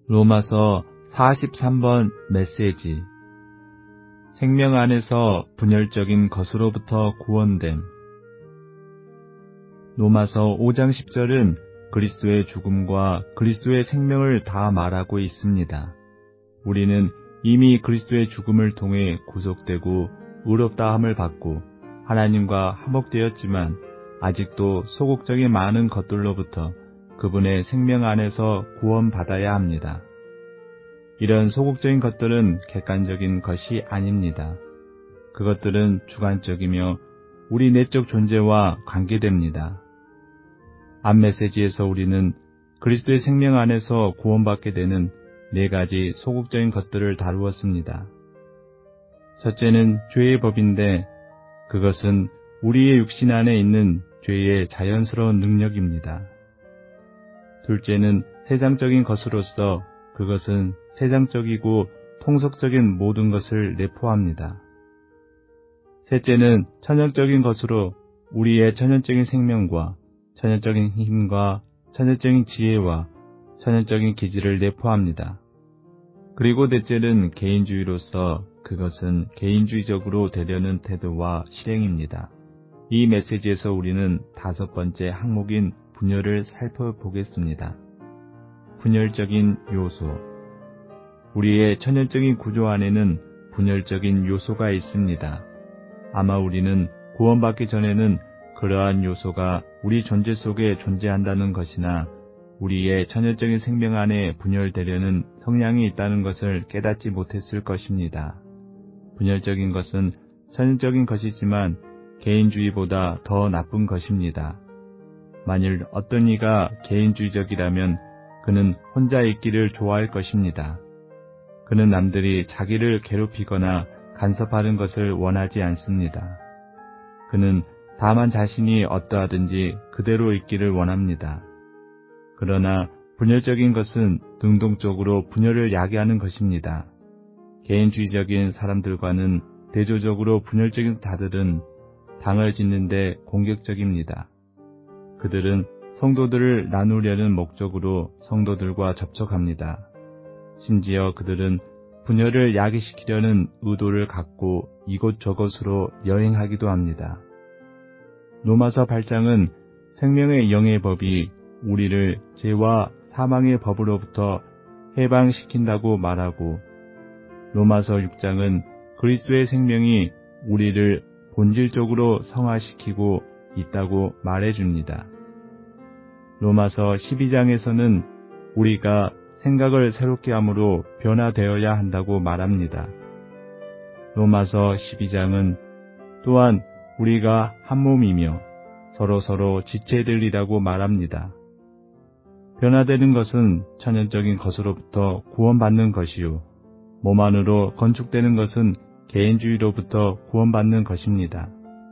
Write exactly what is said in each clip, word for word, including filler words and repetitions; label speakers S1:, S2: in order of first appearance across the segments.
S1: 로마서 사십삼 번 메시지. 생명 안에서 분열적인 것으로부터 구원됨. 로마서 오 장 십 절은 그리스도의 죽음과 그리스도의 생명을 다 말하고 있습니다. 우리는 이미 그리스도의 죽음을 통해 구속되고 의롭다함을 받고 하나님과 화목되었지만 아직도 소극적인 많은 것들로부터 그분의 생명 안에서 구원받아야 합니다. 이런 소극적인 것들은 객관적인 것이 아닙니다. 그것들은 주관적이며 우리 내적 존재와 관계됩니다. 앞 메시지에서 우리는 그리스도의 생명 안에서 구원받게 되는 네 가지 소극적인 것들을 다루었습니다. 첫째는 죄의 법인데 그것은 우리의 육신 안에 있는 죄의 자연스러운 능력입니다. 둘째는 세상적인 것으로서 그것은 세상적이고 통속적인 모든 것을 내포합니다. 셋째는 천연적인 것으로 우리의 천연적인 생명과 천연적인 힘과 천연적인 지혜와 천연적인 기질을 내포합니다. 그리고 넷째는 개인주의로서 그것은 개인주의적으로 되려는 태도와 실행입니다. 이 메시지에서 우리는 다섯 번째 항목인 분열을 살펴보겠습니다. 분열적인 요소. 우리의 천연적인 구조 안에는 분열적인 요소가 있습니다. 아마 우리는 구원받기 전에는 그러한 요소가 우리 존재 속에 존재한다는 것이나 우리의 천연적인 생명 안에 분열되려는 성향이 있다는 것을 깨닫지 못했을 것입니다. 분열적인 것은 천연적인 것이지만 개인주의보다 더 나쁜 것입니다. 만일 어떤 이가 개인주의적이라면 그는 혼자 있기를 좋아할 것입니다. 그는 남들이 자기를 괴롭히거나 간섭하는 것을 원하지 않습니다. 그는 다만 자신이 어떠하든지 그대로 있기를 원합니다. 그러나 분열적인 것은 능동적으로 분열을 야기하는 것입니다. 개인주의적인 사람들과는 대조적으로 분열적인 자들은 당을 짓는데 공격적입니다. 그들은 성도들을 나누려는 목적으로 성도들과 접촉합니다. 심지어 그들은 분열을 야기시키려는 의도를 갖고 이곳저곳으로 여행하기도 합니다. 로마서 팔 장은 생명의 영의 법이 우리를 죄와 사망의 법으로부터 해방시킨다고 말하고 로마서 육 장은 그리스도의 생명이 우리를 본질적으로 성화시키고 있다고 말해줍니다. 로마서 십이 장에서는 우리가 생각을 새롭게 함으로 변화되어야 한다고 말합니다. 로마서 십이 장은 또한 우리가 한 몸이며 서로서로 지체들이라고 말합니다. 변화되는 것은 천연적인 것으로부터 구원받는 것이요 몸 안으로 건축되는 것은 개인주의로부터 구원받는 것입니다.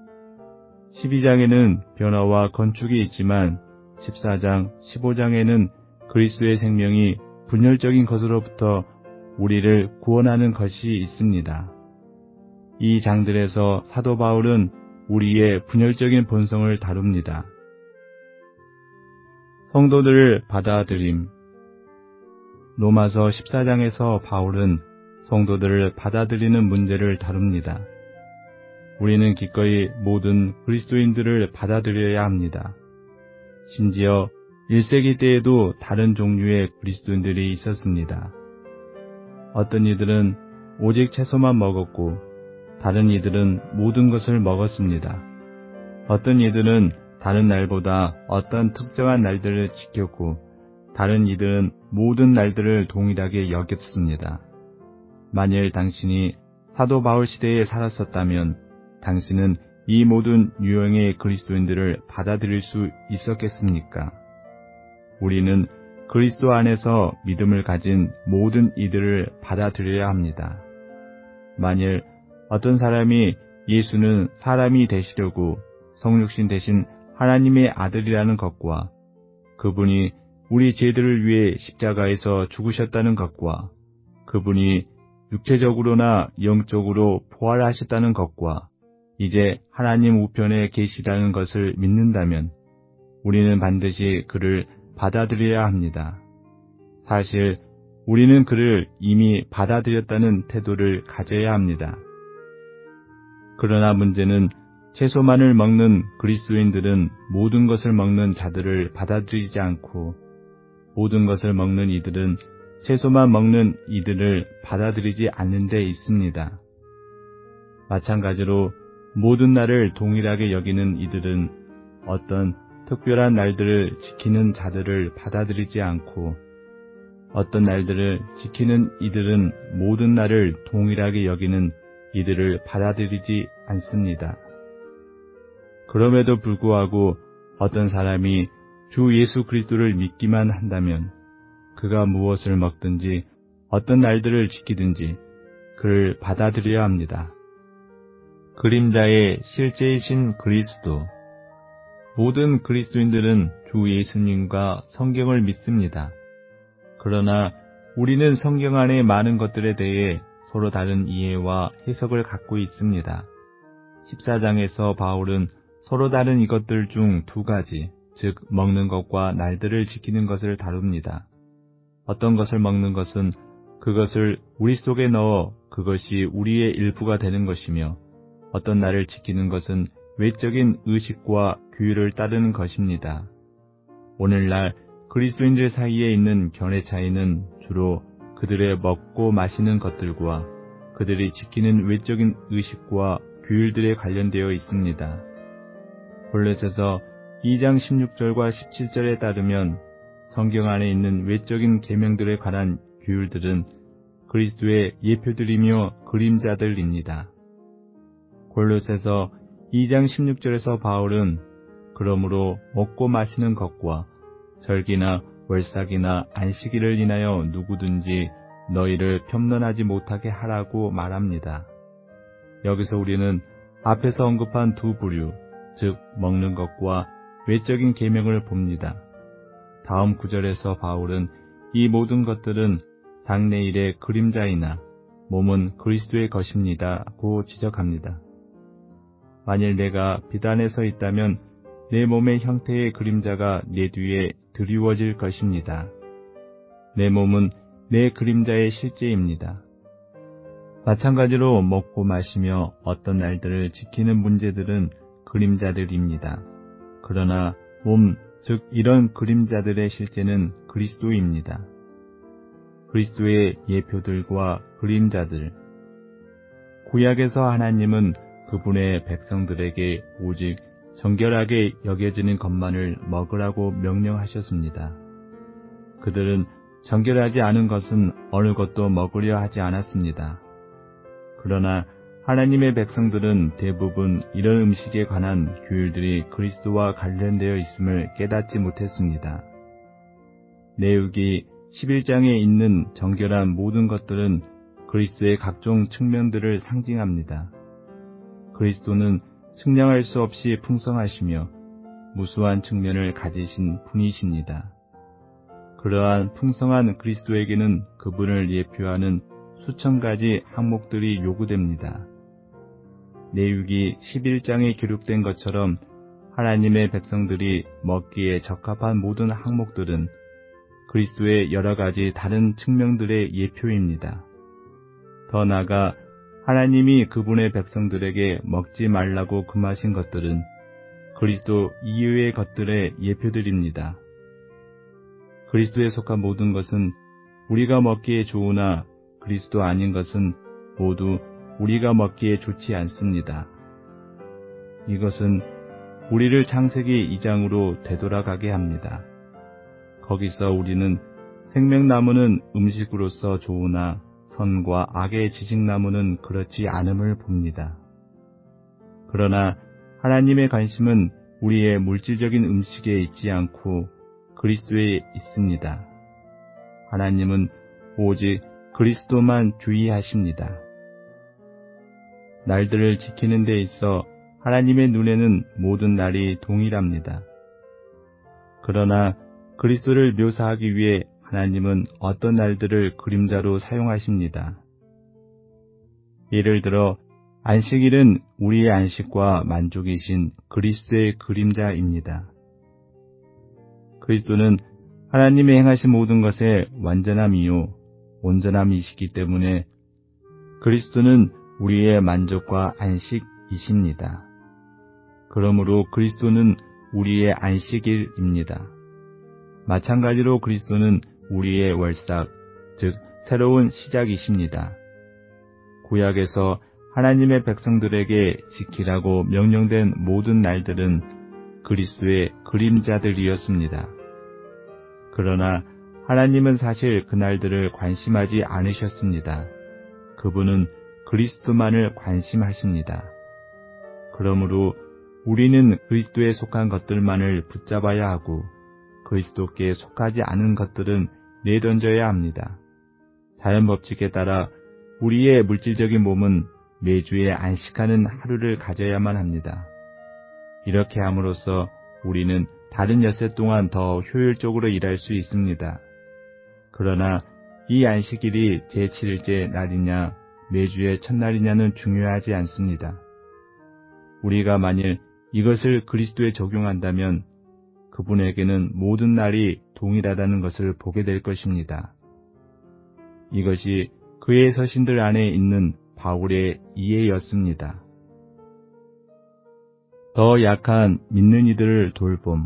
S1: 십이 장에는 변화와 건축이 있지만 십사 장, 십오 장에는 그리스도의 생명이 분열적인 것으로부터 우리를 구원하는 것이 있습니다. 이 장들에서 사도 바울은 우리의 분열적인 본성을 다룹니다. 성도들을 받아들임. 로마서 십사 장에서 바울은 성도들을 받아들이는 문제를 다룹니다. 우리는 기꺼이 모든 그리스도인들을 받아들여야 합니다. 심지어 일 세기 때에도 다른 종류의 그리스도인들이 있었습니다. 어떤 이들은 오직 채소만 먹었고 다른 이들은 모든 것을 먹었습니다. 어떤 이들은 다른 날보다 어떤 특정한 날들을 지켰고 다른 이들은 모든 날들을 동일하게 여겼습니다. 만일 당신이 사도 바울 시대에 살았었다면 당신은 이 모든 유형의 그리스도인들을 받아들일 수 있었겠습니까? 우리는 그리스도 안에서 믿음을 가진 모든 이들을 받아들여야 합니다. 만일 어떤 사람이 예수는 사람이 되시려고 성육신 대신 하나님의 아들이라는 것과 그분이 우리 죄들을 위해 십자가에서 죽으셨다는 것과 그분이 육체적으로나 영적으로 부활하셨다는 것과 이제 하나님 우편에 계시다는 것을 믿는다면 우리는 반드시 그를 받아들여야 합니다. 사실 우리는 그를 이미 받아들였다는 태도를 가져야 합니다. 그러나 문제는 채소만을 먹는 그리스도인들은 모든 것을 먹는 자들을 받아들이지 않고 모든 것을 먹는 이들은 채소만 먹는 이들을 받아들이지 않는 데 있습니다. 마찬가지로 모든 날을 동일하게 여기는 이들은 어떤 특별한 날들을 지키는 자들을 받아들이지 않고 어떤 날들을 지키는 이들은 모든 날을 동일하게 여기는 이들을 받아들이지 않습니다. 그럼에도 불구하고 어떤 사람이 주 예수 그리스도를 믿기만 한다면 그가 무엇을 먹든지 어떤 날들을 지키든지 그를 받아들여야 합니다. 그림자의 실제이신 그리스도. 모든 그리스도인들은 주 예수님과 성경을 믿습니다. 그러나 우리는 성경 안의 많은 것들에 대해 서로 다른 이해와 해석을 갖고 있습니다. 십사 장에서 바울은 서로 다른 이것들 중 두 가지, 즉 먹는 것과 날들을 지키는 것을 다룹니다. 어떤 것을 먹는 것은 그것을 우리 속에 넣어 그것이 우리의 일부가 되는 것이며 어떤 날을 지키는 것은 외적인 의식과 규율을 따르는 것입니다. 오늘날 그리스도인들 사이에 있는 견해 차이는 주로 그들의 먹고 마시는 것들과 그들이 지키는 외적인 의식과 규율들에 관련되어 있습니다. 골로새서 이 장 십육 절과 십칠 절에 따르면 성경 안에 있는 외적인 계명들에 관한 규율들은 그리스도의 예표들이며 그림자들입니다. 골로새서 이 장 십육 절에서 바울은 그러므로 먹고 마시는 것과 절기나 월삭이나 안식일을 인하여 누구든지 너희를 편론하지 못하게 하라고 말합니다. 여기서 우리는 앞에서 언급한 두 부류, 즉 먹는 것과 외적인 계명을 봅니다. 다음 구절에서 바울은 이 모든 것들은 장래일의 그림자이나 몸은 그리스도의 것입니다고 지적합니다. 만일 내가 비단에 서 있다면 내 몸의 형태의 그림자가 내 뒤에 드리워질 것입니다. 내 몸은 내 그림자의 실제입니다. 마찬가지로 먹고 마시며 어떤 날들을 지키는 문제들은 그림자들입니다. 그러나 몸, 즉 이런 그림자들의 실제는 그리스도입니다. 그리스도의 예표들과 그림자들. 구약에서 하나님은 그분의 백성들에게 오직 정결하게 여겨지는 것만을 먹으라고 명령하셨습니다. 그들은 정결하지 않은 것은 어느 것도 먹으려 하지 않았습니다. 그러나 하나님의 백성들은 대부분 이런 음식에 관한 규율들이 그리스도와 관련되어 있음을 깨닫지 못했습니다. 레위기 십일 장에 있는 정결한 모든 것들은 그리스도의 각종 측면들을 상징합니다. 그리스도는 측량할 수 없이 풍성하시며 무수한 측면을 가지신 분이십니다. 그러한 풍성한 그리스도에게는 그분을 예표하는 수천 가지 항목들이 요구됩니다. 레위기 십일 장에 기록된 것처럼 하나님의 백성들이 먹기에 적합한 모든 항목들은 그리스도의 여러 가지 다른 측면들의 예표입니다. 더 나아가 하나님이 그분의 백성들에게 먹지 말라고 금하신 것들은 그리스도 이외의 것들의 예표들입니다. 그리스도에 속한 모든 것은 우리가 먹기에 좋으나 그리스도 아닌 것은 모두 우리가 먹기에 좋지 않습니다. 이것은 우리를 창세기 이 장으로 되돌아가게 합니다. 거기서 우리는 생명나무는 음식으로서 좋으나 선과 악의 지식나무는 그렇지 않음을 봅니다. 그러나 하나님의 관심은 우리의 물질적인 음식에 있지 않고 그리스도에 있습니다. 하나님은 오직 그리스도만 주의하십니다. 날들을 지키는 데 있어 하나님의 눈에는 모든 날이 동일합니다. 그러나 그리스도를 묘사하기 위해 하나님은 어떤 날들을 그림자로 사용하십니다. 예를 들어 안식일은 우리의 안식과 만족이신 그리스도의 그림자입니다. 그리스도는 하나님의 행하신 모든 것의 완전함이요 온전함이시기 때문에 그리스도는 우리의 만족과 안식이십니다. 그러므로 그리스도는 우리의 안식일입니다. 마찬가지로 그리스도는 우리의 월삭, 즉 새로운 시작이십니다. 구약에서 하나님의 백성들에게 지키라고 명령된 모든 날들은 그리스도의 그림자들이었습니다. 그러나 하나님은 사실 그 날들을 관심하지 않으셨습니다. 그분은 그리스도만을 관심하십니다. 그러므로 우리는 그리스도에 속한 것들만을 붙잡아야 하고 그리스도께 속하지 않은 것들은 내던져야 합니다. 자연 법칙에 따라 우리의 물질적인 몸은 매주에 안식하는 하루를 가져야만 합니다. 이렇게 함으로써 우리는 다른 엿새 동안 더 효율적으로 일할 수 있습니다. 그러나 이 안식일이 제칠 일째 날이냐 매주의 첫날이냐는 중요하지 않습니다. 우리가 만일 이것을 그리스도에 적용한다면 그분에게는 모든 날이 동일하다는 것을 보게 될 것입니다. 이것이 그의 서신들 안에 있는 바울의 이해였습니다. 더 약한 믿는 이들을 돌봄.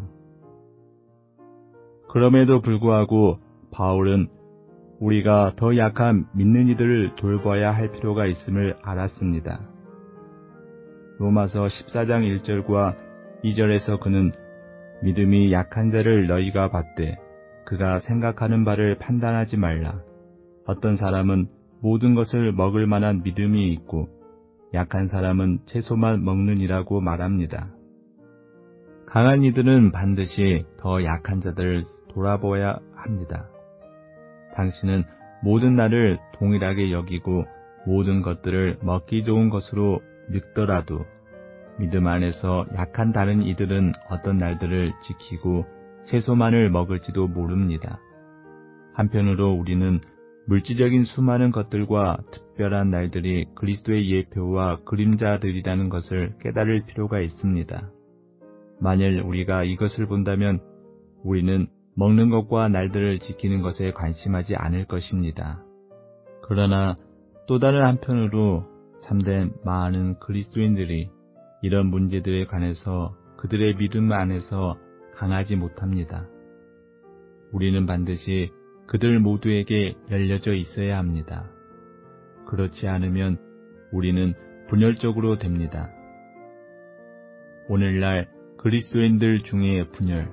S1: 그럼에도 불구하고 바울은 우리가 더 약한 믿는 이들을 돌봐야 할 필요가 있음을 알았습니다. 로마서 십사 장 일 절과 이 절에서 그는 믿음이 약한 자를 너희가 받되 그가 생각하는 바를 판단하지 말라. 어떤 사람은 모든 것을 먹을 만한 믿음이 있고 약한 사람은 채소만 먹느니라고 말합니다. 강한 이들은 반드시 더 약한 자들을 돌아보아야 합니다. 당신은 모든 날을 동일하게 여기고 모든 것들을 먹기 좋은 것으로 믿더라도 믿음 안에서 약한 다른 이들은 어떤 날들을 지키고 채소만을 먹을지도 모릅니다. 한편으로 우리는 물질적인 수많은 것들과 특별한 날들이 그리스도의 예표와 그림자들이라는 것을 깨달을 필요가 있습니다. 만일 우리가 이것을 본다면 우리는 먹는 것과 날들을 지키는 것에 관심하지 않을 것입니다. 그러나 또 다른 한편으로 참된 많은 그리스도인들이 이런 문제들에 관해서 그들의 믿음 안에서 강하지 못합니다. 우리는 반드시 그들 모두에게 열려져 있어야 합니다. 그렇지 않으면 우리는 분열적으로 됩니다. 오늘날 그리스도인들 중에 분열.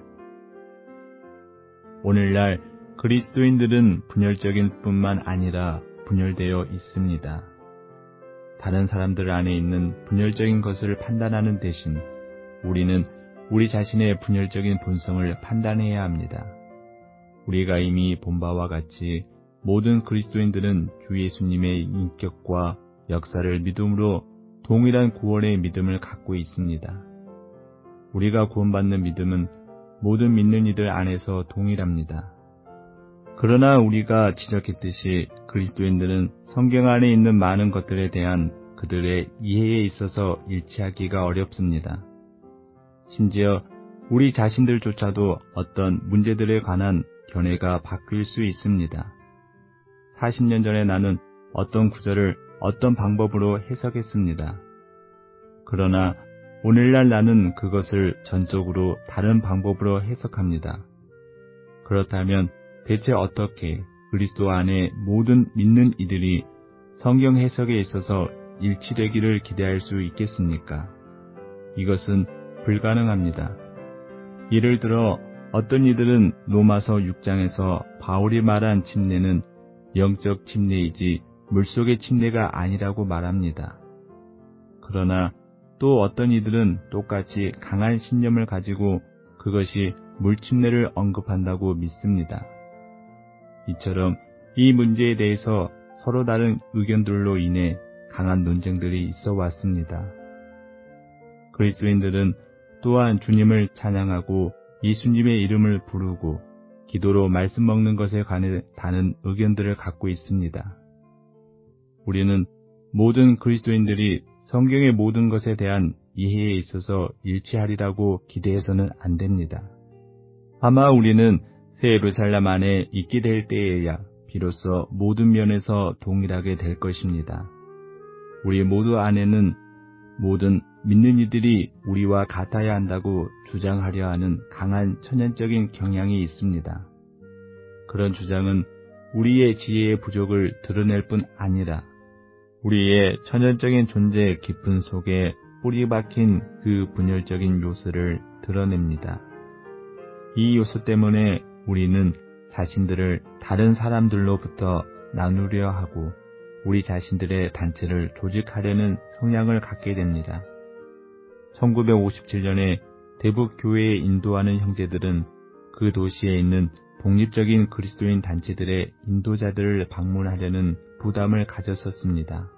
S1: 오늘날 그리스도인들은 분열적인 뿐만 아니라 분열되어 있습니다. 다른 사람들 안에 있는 분열적인 것을 판단하는 대신 우리는 우리 자신의 분열적인 본성을 판단해야 합니다. 우리가 이미 본 바와 같이 모든 그리스도인들은 주 예수님의 인격과 역사를 믿음으로 동일한 구원의 믿음을 갖고 있습니다. 우리가 구원받는 믿음은 모든 믿는 이들 안에서 동일합니다. 그러나 우리가 지적했듯이 그리스도인들은 성경 안에 있는 많은 것들에 대한 그들의 이해에 있어서 일치하기가 어렵습니다. 심지어 우리 자신들조차도 어떤 문제들에 관한 견해가 바뀔 수 있습니다. 사십 년 전에 나는 어떤 구절을 어떤 방법으로 해석했습니다. 그러나 오늘날 나는 그것을 전적으로 다른 방법으로 해석합니다. 그렇다면 대체 어떻게 그리스도 안에 모든 믿는 이들이 성경 해석에 있어서 일치되기를 기대할 수 있겠습니까? 이것은 불가능합니다. 예를 들어 어떤 이들은 로마서 육 장에서 바울이 말한 침례는 영적 침례이지 물속의 침례가 아니라고 말합니다. 그러나 또 어떤 이들은 똑같이 강한 신념을 가지고 그것이 물침례를 언급한다고 믿습니다. 이처럼 이 문제에 대해서 서로 다른 의견들로 인해 강한 논쟁들이 있어 왔습니다. 그리스도인들은 또한 주님을 찬양하고 예수님의 이름을 부르고 기도로 말씀 먹는 것에 관해 다른 의견들을 갖고 있습니다. 우리는 모든 그리스도인들이 성경의 모든 것에 대한 이해에 있어서 일치하리라고 기대해서는 안 됩니다. 아마 우리는 새 예루살렘 안에 있게 될 때에야 비로소 모든 면에서 동일하게 될 것입니다. 우리 모두 안에는 모든 믿는 이들이 우리와 같아야 한다고 주장하려 하는 강한 천연적인 경향이 있습니다. 그런 주장은 우리의 지혜의 부족을 드러낼 뿐 아니라 우리의 천연적인 존재의 깊은 속에 뿌리 박힌 그 분열적인 요소를 드러냅니다. 이 요소 때문에 우리는 자신들을 다른 사람들로부터 나누려 하고 우리 자신들의 단체를 조직하려는 성향을 갖게 됩니다. 천구백오십칠 년에 대북 교회에 인도하는 형제들은 그 도시에 있는 독립적인 그리스도인 단체들의 인도자들을 방문하려는 부담을 가졌었습니다.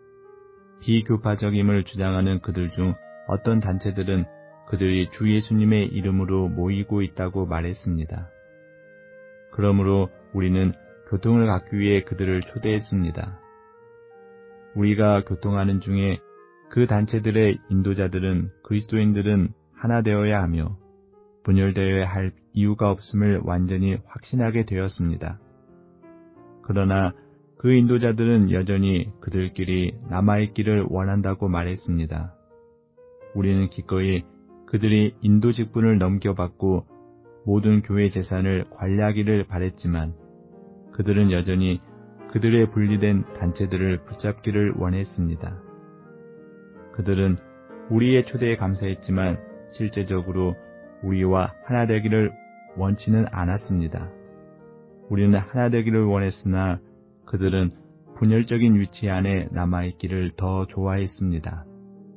S1: 비교파적임을 주장하는 그들 중 어떤 단체들은 그들이 주 예수님의 이름으로 모이고 있다고 말했습니다. 그러므로 우리는 교통을 갖기 위해 그들을 초대했습니다. 우리가 교통하는 중에 그 단체들의 인도자들은 그리스도인들은 하나 되어야 하며 분열되어야 할 이유가 없음을 완전히 확신하게 되었습니다. 그러나 그 인도자들은 여전히 그들끼리 남아있기를 원한다고 말했습니다. 우리는 기꺼이 그들이 인도 직분을 넘겨받고 모든 교회 재산을 관리하기를 바랬지만 그들은 여전히 그들의 분리된 단체들을 붙잡기를 원했습니다. 그들은 우리의 초대에 감사했지만 실제적으로 우리와 하나 되기를 원치는 않았습니다. 우리는 하나 되기를 원했으나 그들은 분열적인 위치 안에 남아있기를 더 좋아했습니다.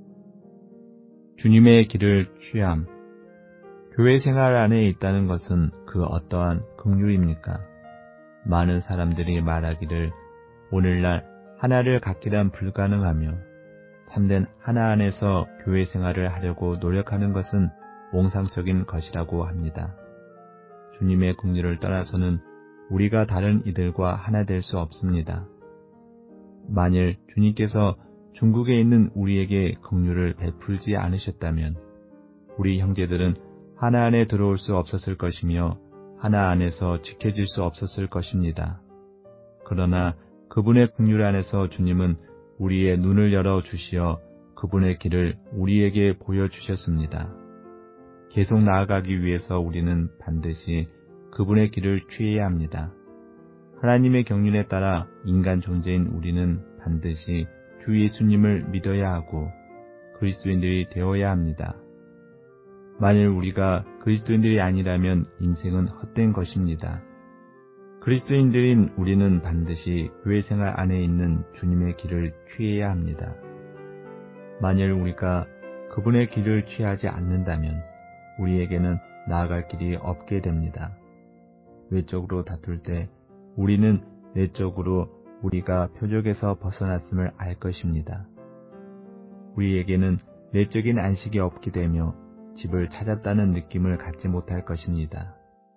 S1: 주님의 길을 취함. 교회 생활 안에 있다는 것은 그 어떠한 긍휼입니까? 많은 사람들이 말하기를 오늘날 하나를 갖기란 불가능하며 참된 하나 안에서 교회 생활을 하려고 노력하는 것은 몽상적인 것이라고 합니다. 주님의 긍휼을 떠나서는 우리가 다른 이들과 하나 될 수 없습니다. 만일 주님께서 중국에 있는 우리에게 긍휼을 베풀지 않으셨다면 우리 형제들은 하나 안에 들어올 수 없었을 것이며 하나 안에서 지켜질 수 없었을 것입니다. 그러나 그분의 긍휼 안에서 주님은 우리의 눈을 열어 주시어 그분의 길을 우리에게 보여주셨습니다. 계속 나아가기 위해서 우리는 반드시 그분의 길을 취해야 합니다. 하나님의 경륜에 따라 인간 존재인 우리는 반드시 주 예수님을 믿어야 하고 그리스도인들이 되어야 합니다. 만일 우리가 그리스도인들이 아니라면 인생은 헛된 것입니다. 그리스도인들인 우리는 반드시 교회 생활 안에 있는 주님의 길을 취해야 합니다. 만일 우리가 그분의 길을 취하지 않는다면 우리에게는 나아갈 길이 없게 됩니다. 외적으로 다툴 때 우리는 내적으로 우리가 표적에서 벗어났음을 알 것입니다. 우리에게는 내적인 안식이 없게 되며 집을 찾았다는 느낌을 갖지 못할 것입니다.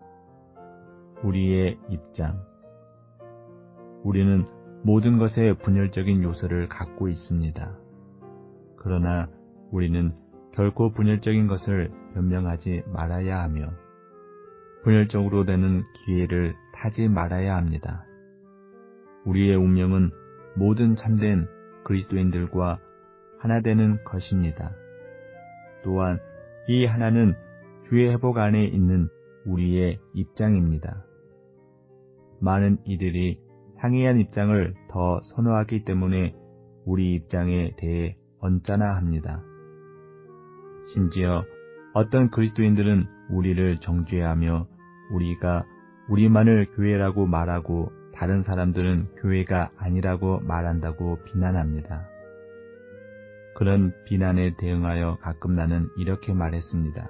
S1: 우리의 입장. 우리는 모든 것에 분열적인 요소를 갖고 있습니다. 그러나 우리는 결코 분열적인 것을 변명하지 말아야 하며 분열적으로 되는 기회를 타지 말아야 합니다. 우리의 운명은 모든 참된 그리스도인들과 하나 되는 것입니다. 또한 이 하나는 주의 회복 안에 있는 우리의 입장입니다. 많은 이들이 상이한 입장을 더 선호하기 때문에 우리 입장에 대해 언짢아 합니다. 심지어 어떤 그리스도인들은 우리를 정죄하며 우리가 우리만을 교회라고 말하고 다른 사람들은 교회가 아니라고 말한다고 비난합니다. 그런 비난에 대응하여 가끔 나는 이렇게 말했습니다.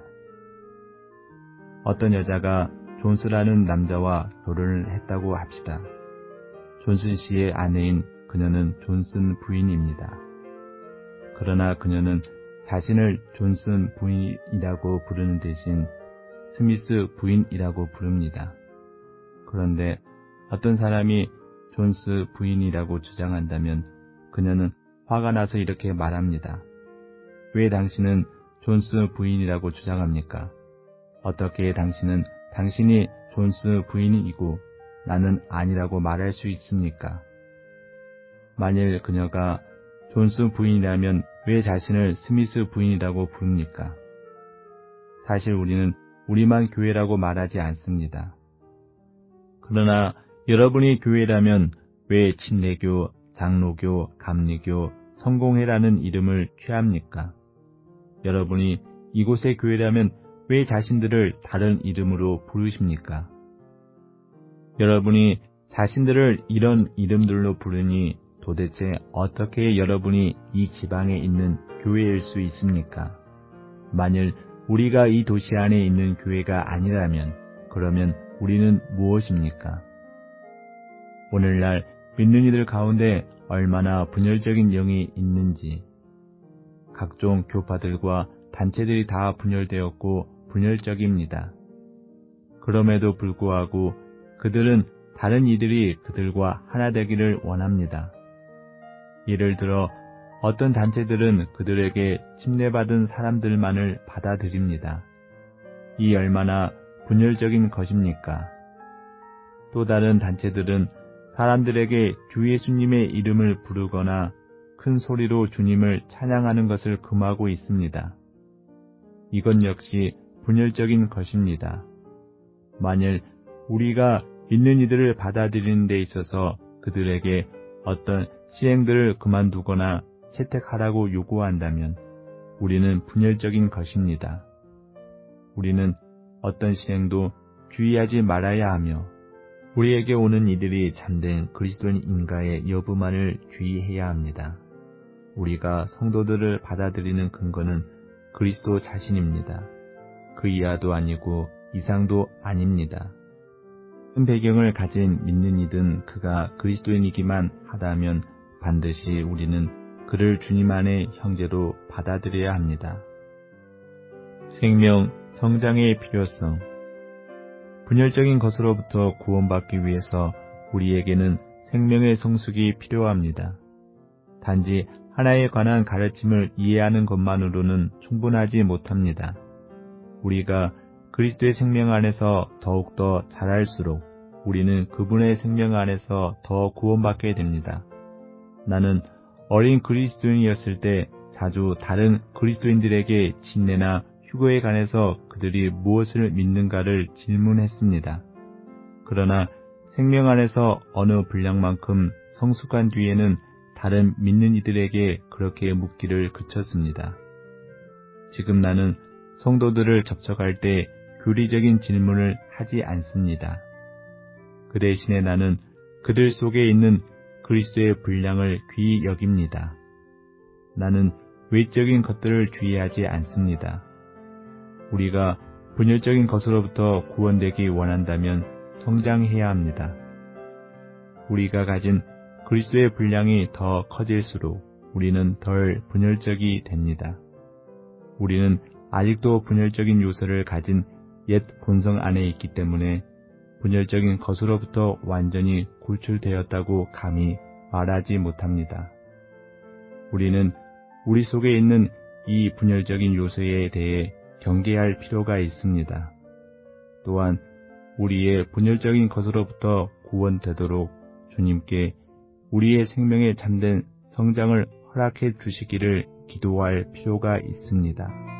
S1: 어떤 여자가 존스라는 남자와 결혼을 했다고 합시다. 존슨 씨의 아내인 그녀는 존슨 부인입니다. 그러나 그녀는 자신을 존슨 부인이라고 부르는 대신 스미스 부인이라고 부릅니다. 그런데 어떤 사람이 존스 부인이라고 주장한다면 그녀는 화가 나서 이렇게 말합니다. 왜 당신은 존스 부인이라고 주장합니까? 어떻게 당신은 당신이 존스 부인이고 나는 아니라고 말할 수 있습니까? 만일 그녀가 존스 부인이라면 왜 자신을 스미스 부인이라고 부릅니까? 사실 우리는 우리만 교회라고 말하지 않습니다. 그러나 여러분이 교회라면 왜 침례교, 장로교, 감리교, 성공회라는 이름을 취합니까? 여러분이 이곳의 교회라면 왜 자신들을 다른 이름으로 부르십니까? 여러분이 자신들을 이런 이름들로 부르니 도대체 어떻게 여러분이 이 지방에 있는 교회일 수 있습니까? 만일 우리가 이 도시 안에 있는 교회가 아니라면 그러면 우리는 무엇입니까? 오늘날 믿는 이들 가운데 얼마나 분열적인 영이 있는지, 각종 교파들과 단체들이 다 분열되었고 분열적입니다. 그럼에도 불구하고 그들은 다른 이들이 그들과 하나 되기를 원합니다. 예를 들어 어떤 단체들은 그들에게 침례받은 사람들만을 받아들입니다. 이 얼마나 분열적인 것입니까? 또 다른 단체들은 사람들에게 주 예수님의 이름을 부르거나 큰 소리로 주님을 찬양하는 것을 금하고 있습니다. 이것 역시 분열적인 것입니다. 만일 우리가 믿는 이들을 받아들이는 데 있어서 그들에게 어떤 시행들을 그만두거나 채택하라고 요구한다면 우리는 분열적인 것입니다. 우리는 어떤 시행도 주의하지 말아야 하며 우리에게 오는 이들이 참된 그리스도인인가의 여부만을 주의해야 합니다. 우리가 성도들을 받아들이는 근거는 그리스도 자신입니다. 그 이하도 아니고 이상도 아닙니다. 큰 배경을 가진 믿는 이든 그가 그리스도인이기만 하다면 반드시 우리는 그를 주님 안의 형제로 받아들여야 합니다. 생명, 성장의 필요성. 분열적인 것으로부터 구원받기 위해서 우리에게는 생명의 성숙이 필요합니다. 단지 하나에 관한 가르침을 이해하는 것만으로는 충분하지 못합니다. 우리가 그리스도의 생명 안에서 더욱더 자랄수록 우리는 그분의 생명 안에서 더 구원받게 됩니다. 나는 어린 그리스도인이었을 때 자주 다른 그리스도인들에게 침례나 휴거에 관해서 그들이 무엇을 믿는가를 질문했습니다. 그러나 생명 안에서 어느 분량만큼 성숙한 뒤에는 다른 믿는 이들에게 그렇게 묻기를 그쳤습니다. 지금 나는 성도들을 접촉할 때 교리적인 질문을 하지 않습니다. 그 대신에 나는 그들 속에 있는 그리스도의 분량을 귀히 여깁니다. 나는 외적인 것들을 주의하지 않습니다. 우리가 분열적인 것으로부터 구원되기 원한다면 성장해야 합니다. 우리가 가진 그리스도의 분량이 더 커질수록 우리는 덜 분열적이 됩니다. 우리는 아직도 분열적인 요소를 가진 옛 본성 안에 있기 때문에 분열적인 것으로부터 완전히 구출되었다고 감히 말하지 못합니다. 우리는 우리 속에 있는 이 분열적인 요소에 대해 경계할 필요가 있습니다. 또한 우리의 분열적인 것으로부터 구원되도록 주님께 우리의 생명에 참된 성장을 허락해 주시기를 기도할 필요가 있습니다.